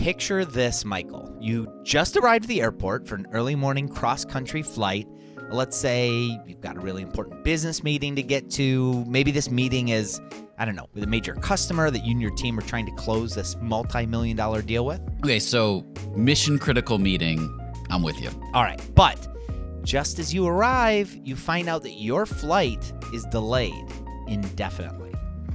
picture this, Michael. You just arrived at the airport for an early morning cross-country flight. Let's say you've got a really important business meeting to get to. Maybe this meeting is, I don't know, with a major customer that you and your team are trying to close this multi-million-dollar deal with. Okay, so mission critical meeting, I'm with you. All right, but just as you arrive, you find out that your flight is delayed indefinitely.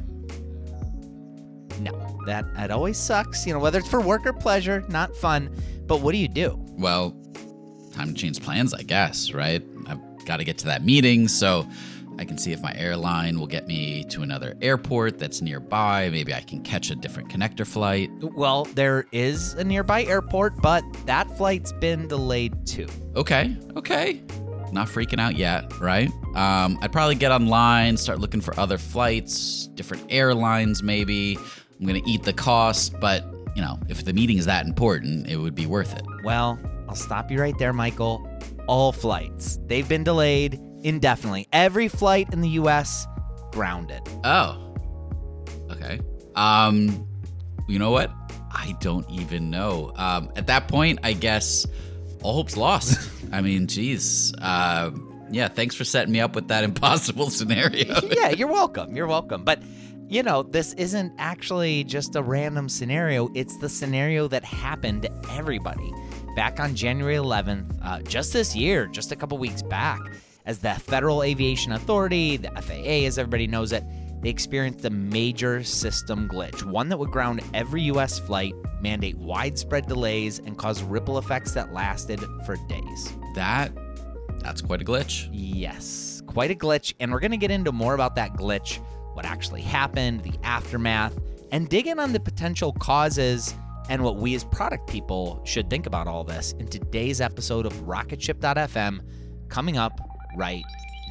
No, that always sucks, whether it's for work or pleasure, not fun. But what do you do? Well, time to change plans, I guess, right? I've got to get to that meeting, so I can see if my airline will get me to another airport that's nearby. Maybe I can catch a different connector flight. Well, there is a nearby airport, but that flight's been delayed too. Okay. Not freaking out yet, right? I'd probably get online, start looking for other flights, different airlines maybe. I'm going to eat the cost, but, if the meeting is that important, it would be worth it. Well, I'll stop you right there, Michael. All flights, they've been delayed indefinitely. Every flight in the U.S. grounded. Oh, okay. You know what? I don't even know. At that point, I guess all hope's lost. I mean, geez. Yeah, thanks for setting me up with that impossible scenario. Yeah, you're welcome. But, this isn't actually just a random scenario. It's the scenario that happened to everybody back on January 11th, just this year, just a couple weeks back, as the Federal Aviation Authority, the FAA, as everybody knows it, they experienced a major system glitch, one that would ground every U.S. flight, mandate widespread delays, and cause ripple effects that lasted for days. That's quite a glitch. Yes, quite a glitch, and we're going to get into more about that glitch, what actually happened, the aftermath, and dig in on the potential causes and what we as product people should think about all this in today's episode of Rocketship.fm, coming up right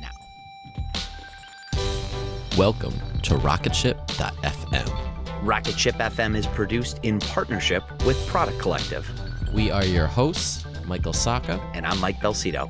now. Welcome to Rocketship.fm. Rocketship FM is produced in partnership with Product Collective. We are your hosts, Michael Sacca. And I'm Mike Belcito.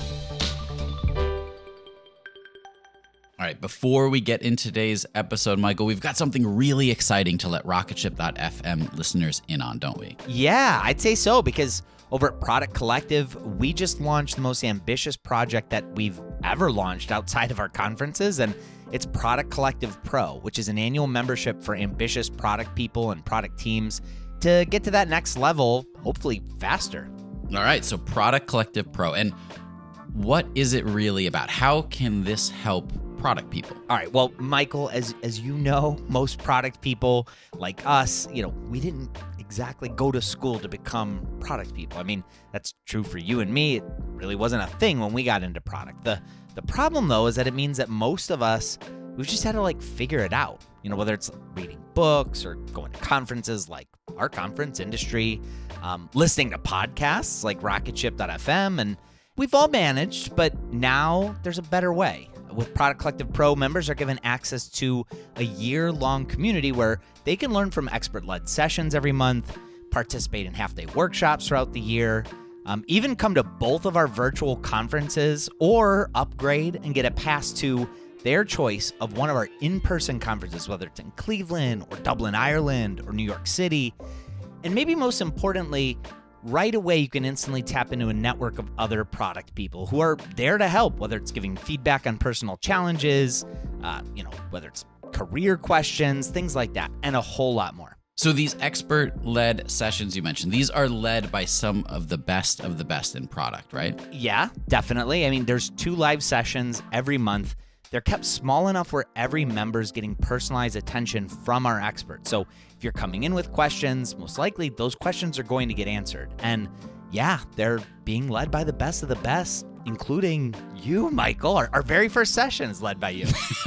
All right, before we get into today's episode, Michael, we've got something really exciting to let Rocketship.fm listeners in on, don't we? Yeah, I'd say so, because over at Product Collective, we just launched the most ambitious project that we've ever launched outside of our conferences, and it's Product Collective Pro, which is an annual membership for ambitious product people and product teams to get to that next level, hopefully faster. All right, so Product Collective Pro. And what is it really about? How can this help product people? All right, well, Michael, as you know, most product people like us, we didn't exactly go to school to become product people. I mean, that's true for you and me. It really wasn't a thing when we got into product. The problem, though, is that it means that most of us, we've just had to figure it out. Whether it's reading books or going to conferences like our conference, Industry, listening to podcasts like Rocketship.fm, and we've all managed, but now there's a better way. With Product Collective Pro, members are given access to a year-long community where they can learn from expert-led sessions every month, participate in half-day workshops throughout the year, even come to both of our virtual conferences, or upgrade and get a pass to their choice of one of our in-person conferences, whether it's in Cleveland or Dublin, Ireland, or New York City. And maybe most importantly, right away, you can instantly tap into a network of other product people who are there to help, whether it's giving feedback on personal challenges, whether it's career questions, things like that, and a whole lot more. So these expert-led sessions you mentioned, these are led by some of the best in product, right? Yeah, definitely. I mean, there's 2 live sessions every month. They're kept small enough where every member's getting personalized attention from our experts. So if you're coming in with questions, most likely those questions are going to get answered. And yeah, they're being led by the best of the best, including you, Michael. Our very first session is led by you.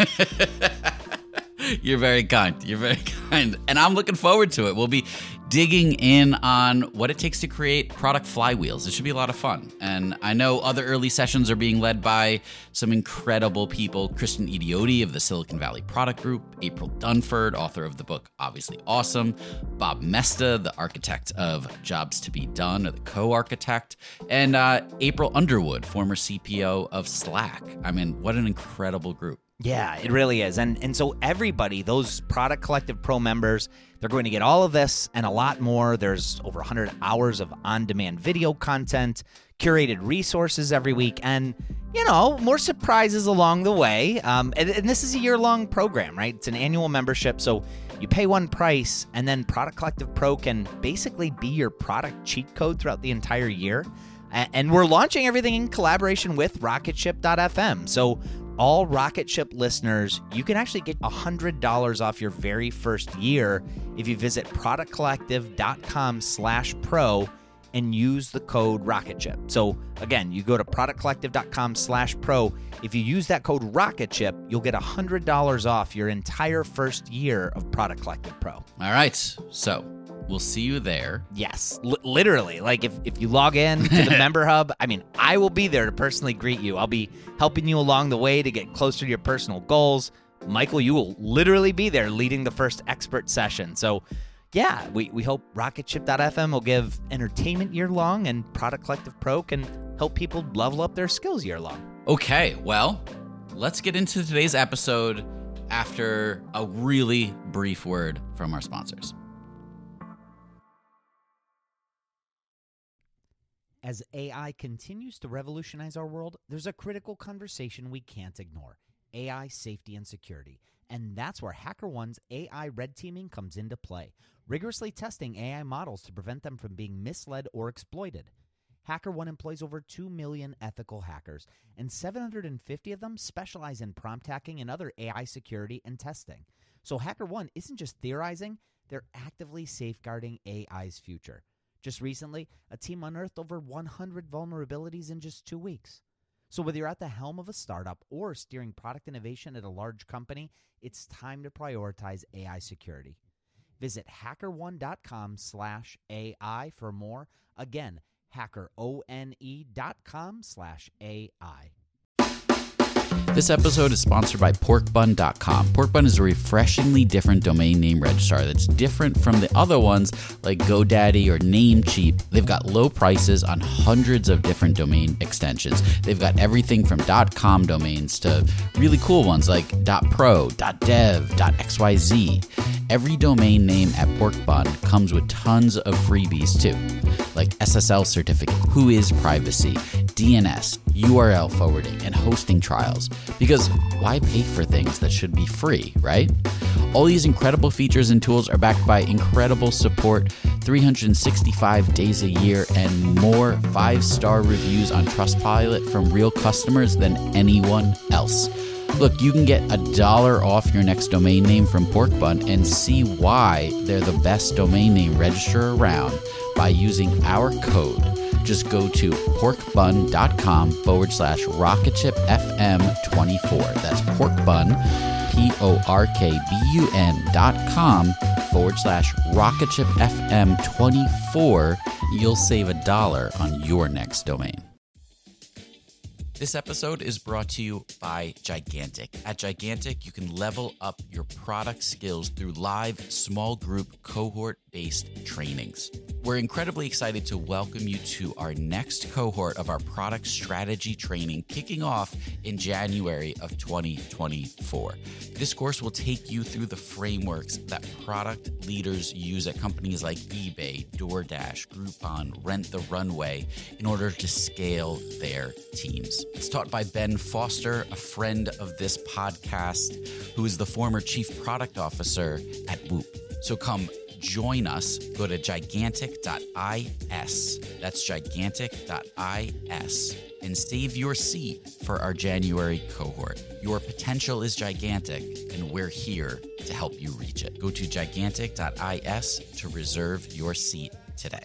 You're very kind. And I'm looking forward to it. We'll be digging in on what it takes to create product flywheels. It should be a lot of fun. And I know other early sessions are being led by some incredible people. Christian Idioti of the Silicon Valley Product Group, April Dunford, author of the book Obviously Awesome, Bob Mesta, the architect of Jobs to Be Done, or the co-architect, and April Underwood, former CPO of Slack. I mean, what an incredible group. Yeah, it really is. And so everybody, those Product Collective Pro members, they're going to get all of this and a lot more. There's over 100 hours of on-demand video content, curated resources every week, and, more surprises along the way. And this is a year-long program, right? It's an annual membership, so you pay one price, and then Product Collective Pro can basically be your product cheat code throughout the entire year. And we're launching everything in collaboration with Rocketship.fm. So all Rocketship listeners, you can actually get $100 off your very first year if you visit productcollective.com/pro and use the code Rocketship. So again, you go to productcollective.com/pro. If you use that code Rocketship, you'll get $100 off your entire first year of Product Collective Pro. All right, so we'll see you there. Yes, literally. Like if you log in to the member hub, I will be there to personally greet you. I'll be helping you along the way to get closer to your personal goals. Michael, you will literally be there leading the first expert session. So yeah, we hope Rocketship.fm will give entertainment year long, and Product Collective Pro can help people level up their skills year long. Okay, well, let's get into today's episode after a really brief word from our sponsors. As AI continues to revolutionize our world, there's a critical conversation we can't ignore: AI safety and security. And that's where HackerOne's AI red teaming comes into play, rigorously testing AI models to prevent them from being misled or exploited. HackerOne employs over 2 million ethical hackers, and 750 of them specialize in prompt hacking and other AI security and testing. So HackerOne isn't just theorizing, they're actively safeguarding AI's future. Just recently, a team unearthed over 100 vulnerabilities in just 2 weeks. So whether you're at the helm of a startup or steering product innovation at a large company, it's time to prioritize AI security. Visit hackerone.com/AI for more. Again, hackerone.com/AI. This episode is sponsored by porkbun.com. Porkbun is a refreshingly different domain name registrar that's different from the other ones like GoDaddy or Namecheap. They've got low prices on hundreds of different domain extensions. They've got everything from .com domains to really cool ones like .pro, .dev, .xyz. Every domain name at Porkbun comes with tons of freebies too, like SSL certificate, WHOIS privacy, DNS, URL forwarding, and hosting trials. Because why pay for things that should be free, right? All these incredible features and tools are backed by incredible support, 365 days a year, and more 5-star reviews on Trustpilot from real customers than anyone else. Look, you can get $1 off your next domain name from Porkbun and see why they're the best domain name registrar around by using our code. Just go to porkbun.com/RocketshipFM24. That's porkbun, porkbun.com/RocketshipFM24. You'll save $1 on your next domain. This episode is brought to you by Gigantic. At Gigantic, you can level up your product skills through live, small group, cohort-based trainings. We're incredibly excited to welcome you to our next cohort of our product strategy training, kicking off in January of 2024. This course will take you through the frameworks that product leaders use at companies like eBay, DoorDash, Groupon, Rent the Runway in order to scale their teams. It's taught by Ben Foster, a friend of this podcast, who is the former chief product officer at Whoop. So come join us. Go to gigantic.is. That's gigantic.is. And save your seat for our January cohort. Your potential is gigantic, and we're here to help you reach it. Go to gigantic.is to reserve your seat today.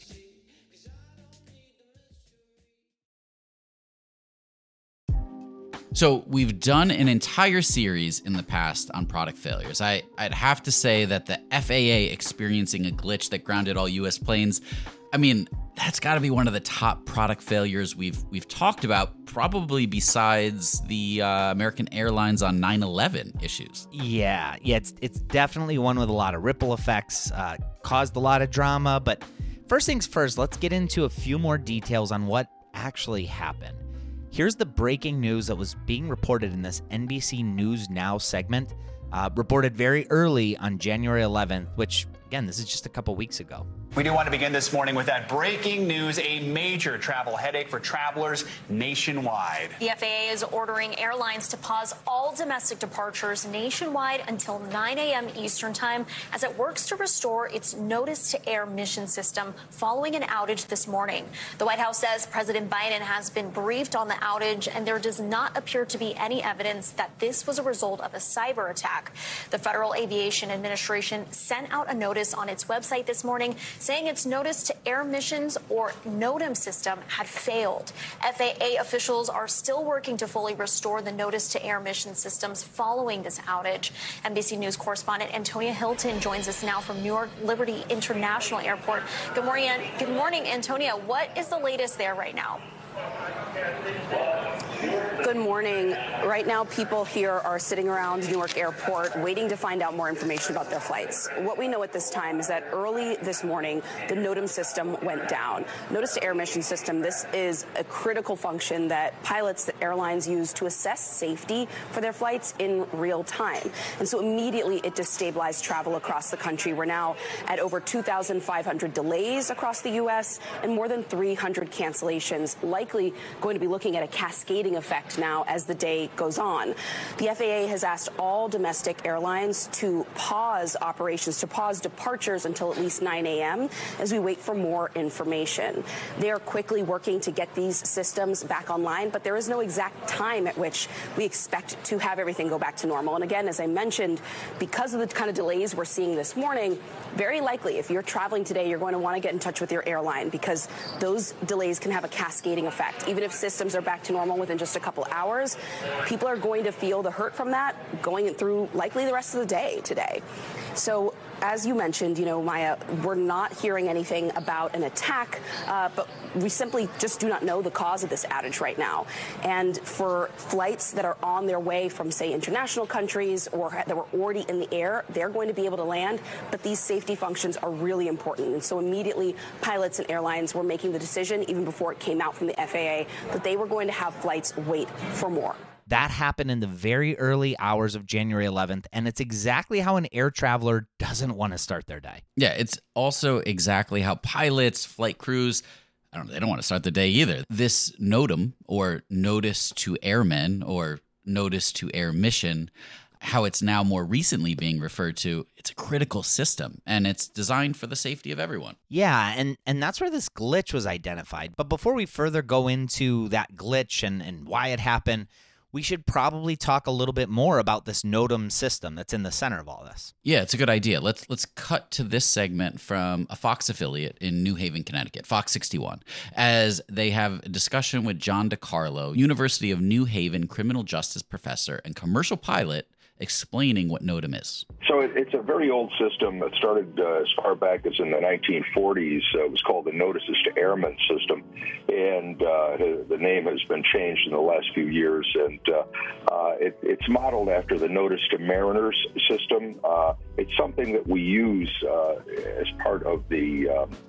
So we've done an entire series in the past on product failures. I'd have to say that the FAA experiencing a glitch that grounded all U.S. planes, that's got to be one of the top product failures we've talked about, probably besides the American Airlines on 9/11 issues. Yeah, it's definitely one with a lot of ripple effects, caused a lot of drama. But first things first, let's get into a few more details on what actually happened. Here's the breaking news that was being reported in this NBC News Now segment, reported very early on January 11th, which, again, this is just a couple weeks ago. We do want to begin this morning with that breaking news, a major travel headache for travelers nationwide. The FAA is ordering airlines to pause all domestic departures nationwide until 9 a.m. Eastern time as it works to restore its notice to air mission system following an outage this morning. The White House says President Biden has been briefed on the outage, and there does not appear to be any evidence that this was a result of a cyber attack. The Federal Aviation Administration sent out a notice on its website this morning saying its notice to air missions, or NOTAM system, had failed. FAA officials are still working to fully restore the notice to air mission systems following this outage. NBC News correspondent Antonia Hilton joins us now from Newark Liberty International Airport. Good morning, Antonia. What is the latest there right now? Good morning. Right now, people here are sitting around Newark Airport waiting to find out more information about their flights. What we know at this time is that early this morning, the NOTAM system went down. Notice to Air Mission System, this is a critical function that pilots, that airlines use to assess safety for their flights in real time. And so immediately it destabilized travel across the country. We're now at over 2,500 delays across the U.S. and more than 300 cancellations, likely going to be looking at a cascading effect now as the day goes on. The FAA has asked all domestic airlines to pause operations, to pause departures until at least 9 a.m. as we wait for more information. They are quickly working to get these systems back online, but there is no exact time at which we expect to have everything go back to normal. And again, as I mentioned, because of the kind of delays we're seeing this morning, very likely if you're traveling today, you're going to want to get in touch with your airline because those delays can have a cascading effect. Even if systems are back to normal within just a couple hours, people are going to feel the hurt from that going through likely the rest of the day today. So as you mentioned, Maya, we're not hearing anything about an attack, but we simply just do not know the cause of this outage right now. And for flights that are on their way from, say, international countries or that were already in the air, they're going to be able to land. But these safety functions are really important. And so immediately pilots and airlines were making the decision, even before it came out from the FAA, that they were going to have flights wait for more. That happened in the very early hours of January 11th, and it's exactly how an air traveler doesn't want to start their day. Yeah, it's also exactly how pilots, flight crews, they don't want to start the day either. This NOTAM, or Notice to Airmen, or Notice to Air Mission, how it's now more recently being referred to, it's a critical system, and it's designed for the safety of everyone. Yeah, and that's where this glitch was identified. But before we further go into that glitch and why it happened, we should probably talk a little bit more about this NOTAM system that's in the center of all this. Yeah, it's a good idea. Let's cut to this segment from a Fox affiliate in New Haven, Connecticut, Fox 61, as they have a discussion with John DiCarlo, University of New Haven criminal justice professor and commercial pilot, explaining what NOTAM is. So it's a very old system that started as far back as in the 1940s. It was called the Notices to Airmen system, and the name has been changed in the last few years. And it's modeled after the Notice to Mariners system. It's something that we use as part of the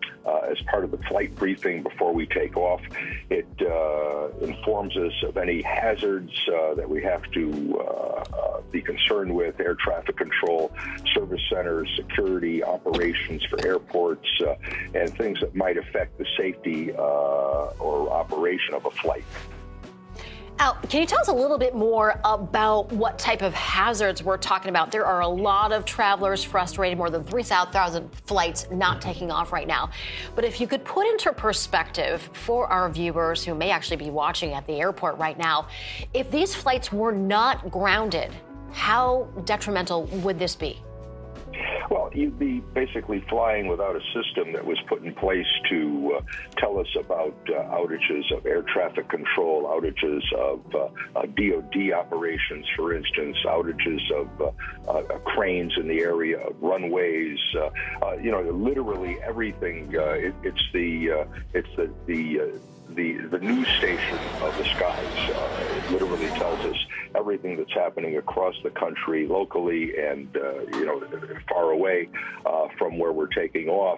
flight briefing before we take off. It informs us of any hazards that we have to be concerned with: air traffic control, service centers, security, operations for airports, and things that might affect the safety or operation of a flight. Al, can you tell us a little bit more about what type of hazards we're talking about? There are a lot of travelers frustrated, more than 3,000 flights not taking off right now. But if you could put into perspective for our viewers who may actually be watching at the airport right now, if these flights were not grounded, how detrimental would this be? Well, you'd be basically flying without a system that was put in place to tell us about outages of air traffic control, outages of DOD operations, for instance, outages of cranes in the area, of runways, literally everything. It's the the news station of the skies. It literally tells us everything that's happening across the country, locally and far away from where we're taking off,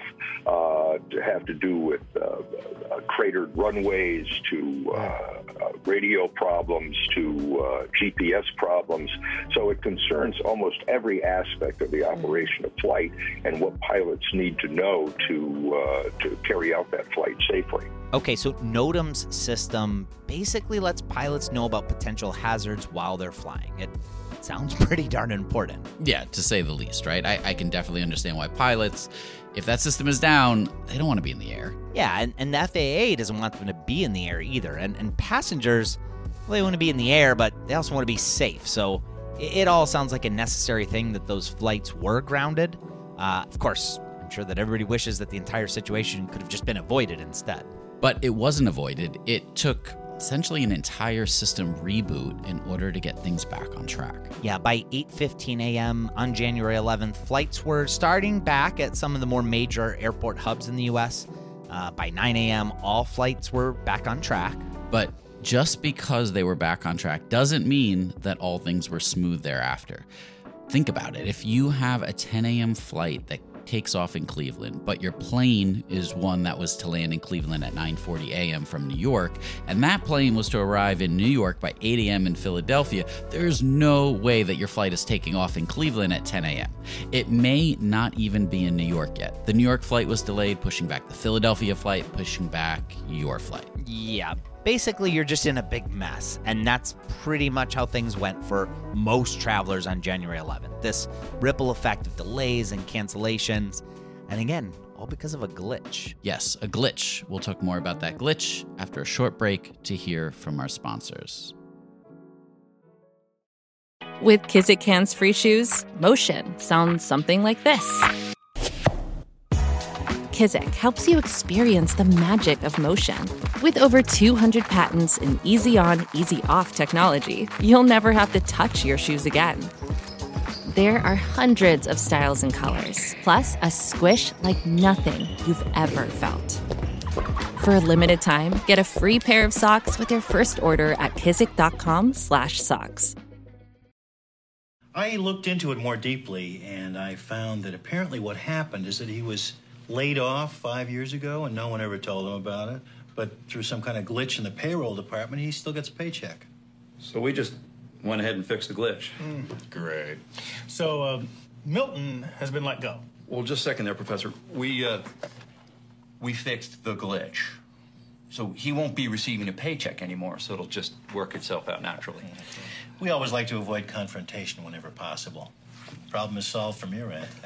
to have to do with cratered runways, to radio problems, to GPS problems. So it concerns almost every aspect of the operation of flight and what pilots need to know to carry out that flight safely. Okay, so NOTAM's system basically lets pilots know about potential hazards while they're flying. It sounds pretty darn important. Yeah, to say the least, right? I can definitely understand why pilots, if that system is down, they don't want to be in the air. Yeah, and the FAA doesn't want them to be in the air either. And passengers, well, they want to be in the air, but they also want to be safe. So it all sounds like a necessary thing that those flights were grounded. Of course, I'm sure that everybody wishes that the entire situation could have just been avoided instead. But it wasn't avoided. It took essentially an entire system reboot in order to get things back on track. Yeah, by 8:15 a.m. on January 11th, flights were starting back at some of the more major airport hubs in the U.S. By 9 a.m., all flights were back on track. But just because they were back on track doesn't mean that all things were smooth thereafter. Think about it. If you have a 10 a.m. flight that takes off in Cleveland, but your plane is one that was to land in Cleveland at 9:40 a.m. from New York, and that plane was to arrive in New York by 8 a.m. in Philadelphia, there's no way that your flight is taking off in Cleveland at 10 a.m. It may not even be in New York yet. The New York flight was delayed, pushing back the Philadelphia flight, pushing back your flight. Yeah, basically you're just in a big mess, and that's pretty much how things went for most travelers on January 11th. This ripple effect of delays and cancellations, and again, all because of a glitch. Yes, a glitch. We'll talk more about that glitch after a short break to hear from our sponsors. With Kizik hands-free shoes, motion sounds something like this. Kizik helps you experience the magic of motion. With over 200 patents and easy-on, easy-off technology, you'll never have to touch your shoes again. There are hundreds of styles and colors, plus a squish like nothing you've ever felt. For a limited time, get a free pair of socks with your first order at kizik.com/socks. I looked into it more deeply, and I found that apparently what happened is that he was laid off 5 years ago, and no one ever told him about it. But through some kind of glitch in the payroll department, he still gets a paycheck. So we just went ahead and fixed the glitch. Great. So Milton has been let go. Well, just a second there, Professor. We fixed the glitch. So he won't be receiving a paycheck anymore, so it'll just work itself out naturally. We always like to avoid confrontation whenever possible. Problem is solved from your end.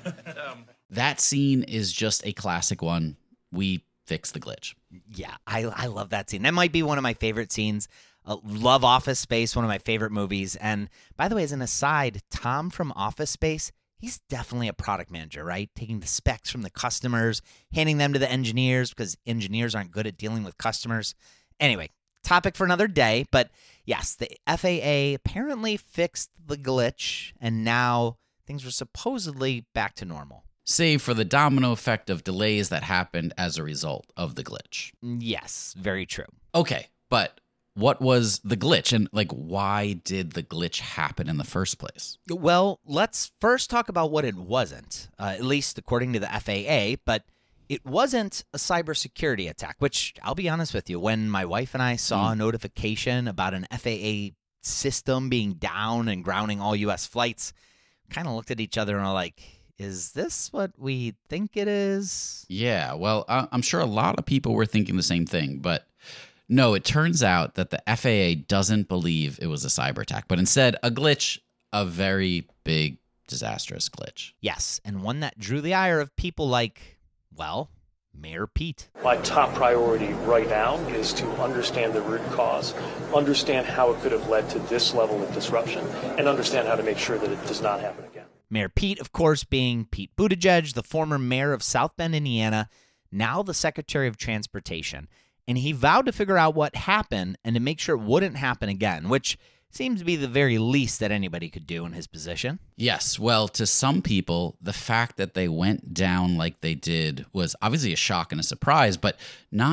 That scene is just a classic one. We fixed the glitch. Yeah, I love that scene. That might be one of my favorite scenes. Love Office Space, one of my favorite movies. And by the way, as an aside, Tom from Office Space, he's definitely a product manager, right? Taking the specs from the customers, handing them to the engineers because engineers aren't good at dealing with customers. Anyway, topic for another day. But yes, the FAA apparently fixed the glitch, and now things were supposedly back to normal. Save for the domino effect of delays that happened as a result of the glitch. Yes, very true. Okay, but what was the glitch, and why did the glitch happen in the first place? Well, let's first talk about what it wasn't, at least according to the FAA, but it wasn't a cybersecurity attack, which I'll be honest with you, when my wife and I saw a notification about an FAA system being down and grounding all U.S. flights, kind of looked at each other and were like, is this what we think it is? Yeah, well, I'm sure a lot of people were thinking the same thing, but no, it turns out that the FAA doesn't believe it was a cyber attack, but instead a glitch, a very big, disastrous glitch. Yes, and one that drew the ire of people like, well, Mayor Pete. My top priority right now is to understand the root cause, understand how it could have led to this level of disruption, and understand how to make sure that it does not happen again. Mayor Pete, of course, being Pete Buttigieg, the former mayor of South Bend, Indiana, now the Secretary of Transportation. And he vowed to figure out what happened and to make sure it wouldn't happen again, which seems to be the very least that anybody could do in his position. Yes, well, to some people, the fact that they went down like they did was obviously a shock and a surprise, but not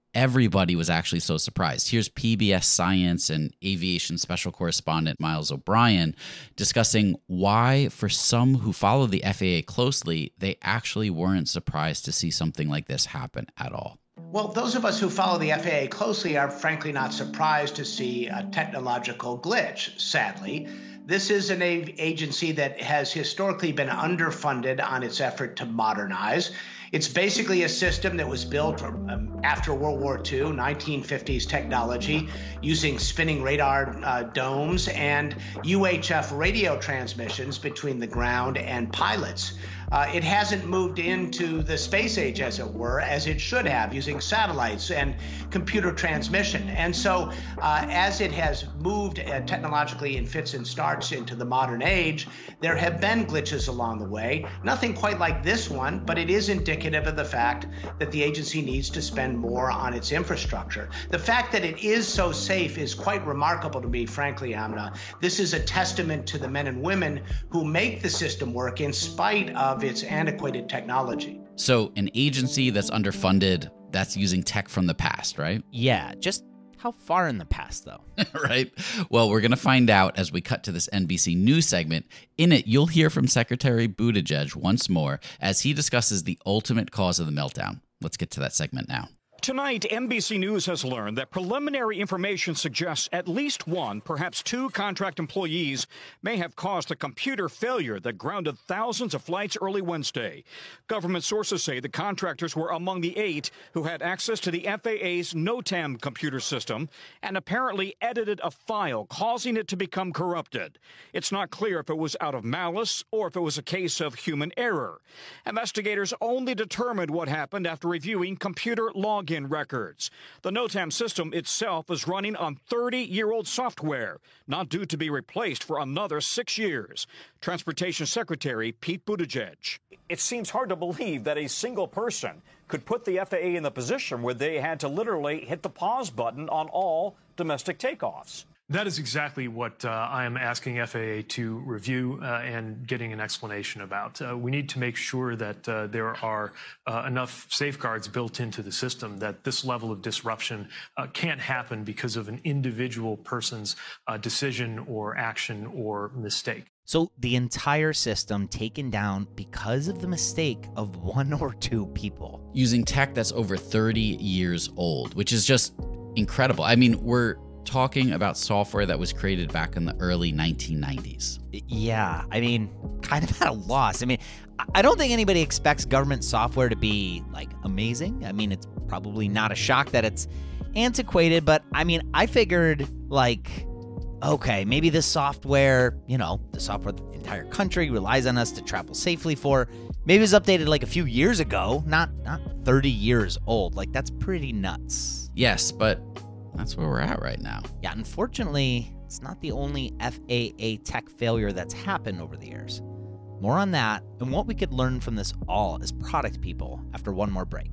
everybody was actually so surprised. Here's PBS Science and Aviation Special Correspondent Miles O'Brien discussing why, for some who follow the FAA closely, they actually weren't surprised to see something like this happen at all. Well, those of us who follow the FAA closely are frankly not surprised to see a technological glitch, sadly. This is an agency that has historically been underfunded on its effort to modernize. It's basically a system that was built after World War II, 1950s technology, using spinning radar domes and UHF radio transmissions between the ground and pilots. It hasn't moved into the space age, as it were, as it should have, using satellites and computer transmission. And so as it has moved technologically in fits and starts into the modern age, there have been glitches along the way. Nothing quite like this one, but it is indicative of the fact that the agency needs to spend more on its infrastructure. The fact that it is so safe is quite remarkable to me, frankly, Amna. This is a testament to the men and women who make the system work in spite of its antiquated technology. So an agency that's underfunded, that's using tech from the past, right? Yeah, just how far in the past, though? Right? Well, we're going to find out as we cut to this NBC News segment. In it, you'll hear from Secretary Buttigieg once more as he discusses the ultimate cause of the meltdown. Let's get to that segment now. Tonight, NBC News has learned that preliminary information suggests at least one, perhaps two contract employees may have caused a computer failure that grounded thousands of flights early Wednesday. Government sources say the contractors were among the 8 who had access to the FAA's NOTAM computer system and apparently edited a file, causing it to become corrupted. It's not clear if it was out of malice or if it was a case of human error. Investigators only determined what happened after reviewing computer login records. The NOTAM system itself is running on 30-year-old software, not due to be replaced for another 6 years. Transportation Secretary Pete Buttigieg. It seems hard to believe that a single person could put the FAA in the position where they had to literally hit the pause button on all domestic takeoffs. That is exactly what I am asking FAA to review and getting an explanation about. We need to make sure that there are enough safeguards built into the system that this level of disruption can't happen because of an individual person's decision or action or mistake. So the entire system taken down because of the mistake of 1 or 2 people. Using tech that's over 30 years old, which is just incredible. I mean, we're talking about software that was created back in the early 1990s. Yeah, I mean, kind of at a loss. I mean, I don't think anybody expects government software to be, like, amazing. I mean, it's probably not a shock that it's antiquated, but, I mean, I figured, like, okay, maybe this software, you know, the software the entire country relies on us to travel safely for, maybe it was updated, like, a few years ago, not 30 years old. Like, that's pretty nuts. Yes, but that's where we're at right now. Yeah, unfortunately, it's not the only FAA tech failure that's happened over the years. More on that and what we could learn from this all as product people after one more break.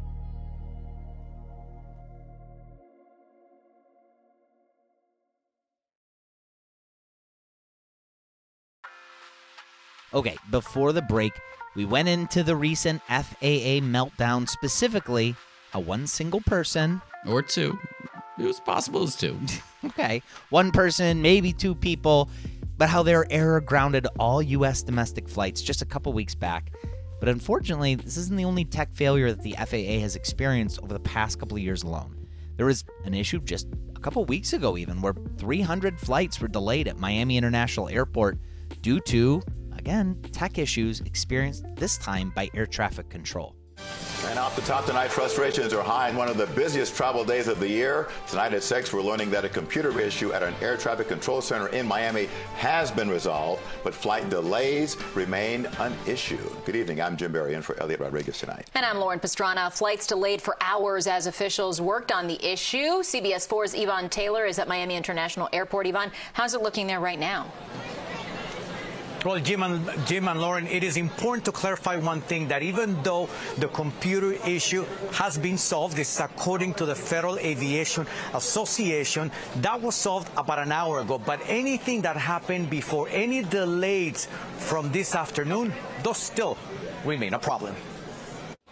Okay, before the break, we went into the recent FAA meltdown, specifically how one single person, or 2, it was possible as 2. Okay, 1 person, maybe 2 people, but how their error grounded all U.S. domestic flights just a couple weeks back. But unfortunately, this isn't the only tech failure that the FAA has experienced over the past couple of years alone. There was an issue just a couple weeks ago even where 300 flights were delayed at Miami International Airport due to, again, tech issues experienced this time by air traffic control. And off the top tonight, frustrations are high in one of the busiest travel days of the year. Tonight at 6, we're learning that a computer issue at an air traffic control center in Miami has been resolved, but flight delays remain an issue. Good evening. I'm Jim Berry in for Elliot Rodriguez tonight. And I'm Lauren Pastrana. Flights delayed for hours as officials worked on the issue. CBS 4's Yvonne Taylor is at Miami International Airport. Yvonne, how's it looking there right now? Well, Jim and Lauren, it is important to clarify one thing, that even though the computer issue has been solved, this is according to the Federal Aviation Association, that was solved about an hour ago. But anything that happened before, any delays from this afternoon, those still remain a problem.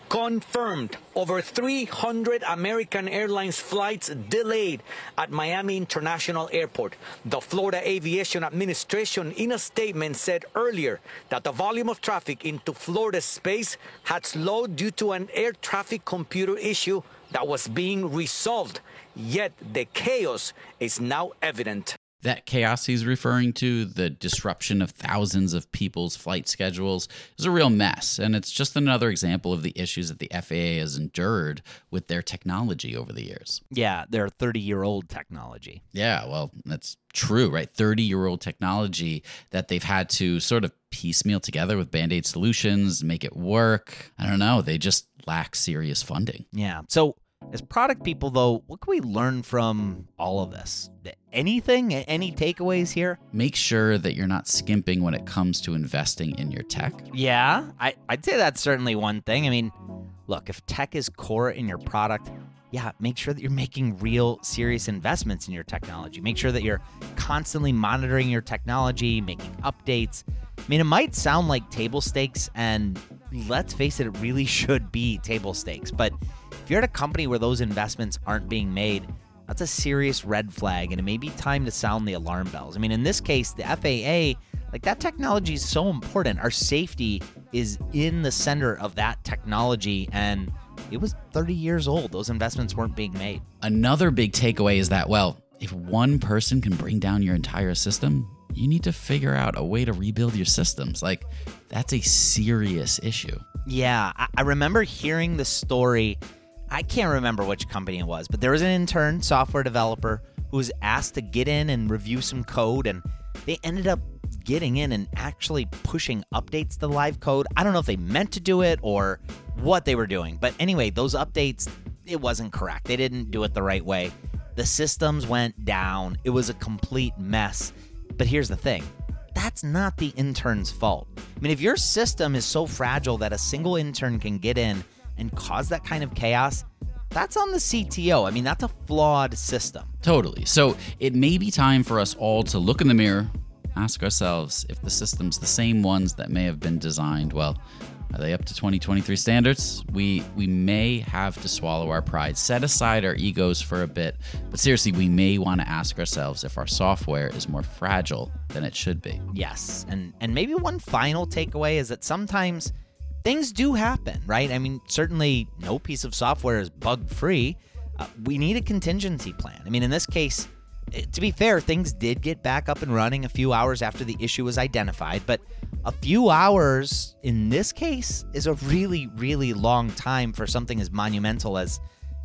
confirmed over 300 American Airlines flights delayed at Miami International Airport. The Florida Aviation Administration, in a statement, said earlier that the volume of traffic into Florida space had slowed due to an air traffic computer issue that was being resolved. Yet the chaos is now evident. That chaos he's referring to, the disruption of thousands of people's flight schedules, is a real mess. And it's just another example of the issues that the FAA has endured with their technology over the years. Yeah, their 30-year-old technology. Yeah, well, that's true, right? 30-year-old technology that they've had to sort of piecemeal together with Band-Aid solutions, make it work. I don't know. They just lack serious funding. Yeah. So as product people, though, what can we learn from all of this? Anything? Any takeaways here? Make sure that you're not skimping when it comes to investing in your tech. Yeah, I'd say that's certainly one thing. I mean, look, if tech is core in your product, yeah, make sure that you're making real serious investments in your technology. Make sure that you're constantly monitoring your technology, making updates. I mean, it might sound like table stakes, and let's face it, it really should be table stakes. But if you're at a company where those investments aren't being made, that's a serious red flag, and it may be time to sound the alarm bells. I mean, in this case, the FAA, like, that technology is so important. Our safety is in the center of that technology, and it was 30 years old. Those investments weren't being made. Another big takeaway is that, well, if one person can bring down your entire system, you need to figure out a way to rebuild your systems. Like, that's a serious issue. Yeah, I remember hearing the story. I can't remember which company it was, but there was an intern software developer who was asked to get in and review some code, and they ended up getting in and actually pushing updates to the live code. I don't know if they meant to do it or what they were doing, but anyway, those updates, it wasn't correct. They didn't do it the right way. The systems went down. It was a complete mess. But here's the thing. That's not the intern's fault. I mean, if your system is so fragile that a single intern can get in and cause that kind of chaos, that's on the CTO. I mean, that's a flawed system. Totally. So it may be time for us all to look in the mirror, ask ourselves if the system's the same ones that may have been designed. Well, are they up to 2023 standards? We may have to swallow our pride, set aside our egos for a bit, but seriously, we may want to ask ourselves if our software is more fragile than it should be. Yes, and maybe one final takeaway is that sometimes things do happen, right? I mean, certainly no piece of software is bug-free. We need a contingency plan. I mean, in this case, to be fair, things did get back up and running a few hours after the issue was identified, but a few hours in this case is a really, really long time for something as monumental as,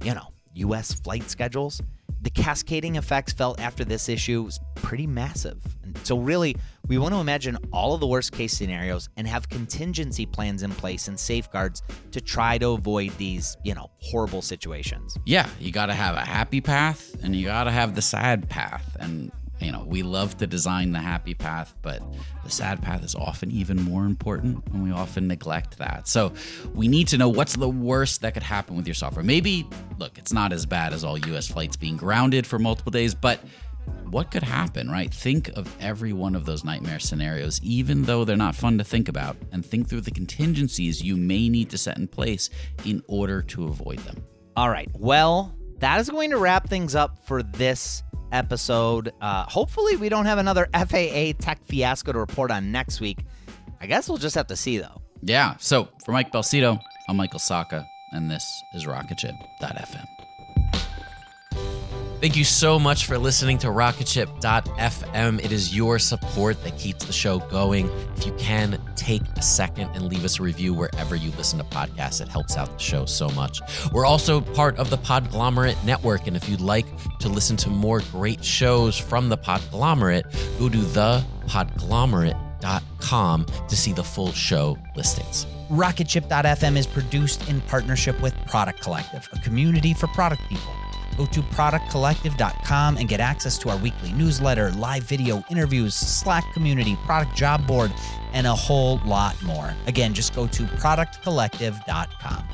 U.S. flight schedules. The cascading effects felt after this issue was pretty massive. And so really, we want to imagine all of the worst case scenarios and have contingency plans in place and safeguards to try to avoid these, horrible situations. Yeah, you got to have a happy path and you got to have the sad path. And, we love to design the happy path, but the sad path is often even more important, and we often neglect that. So we need to know what's the worst that could happen with your software. Maybe, look, it's not as bad as all U.S. flights being grounded for multiple days, but what could happen, right? Think of every one of those nightmare scenarios, even though they're not fun to think about, and think through the contingencies you may need to set in place in order to avoid them. All right. Well, that is going to wrap things up for this episode. Hopefully we don't have another FAA tech fiasco to report on next week. I guess we'll just have to see, though. Yeah. So for Mike Belsito, I'm Michael Sacca, and this is Rocketship.fm. Thank you so much for listening to Rocketship.fm. It is your support that keeps the show going. If you can, take a second and leave us a review wherever you listen to podcasts. It helps out the show so much. We're also part of the Podglomerate Network, and if you'd like to listen to more great shows from the Podglomerate, go to thepodglomerate.com to see the full show listings. Rocketship.fm is produced in partnership with Product Collective, a community for product people. Go to productcollective.com and get access to our weekly newsletter, live video interviews, Slack community, product job board, and a whole lot more. Again, just go to productcollective.com.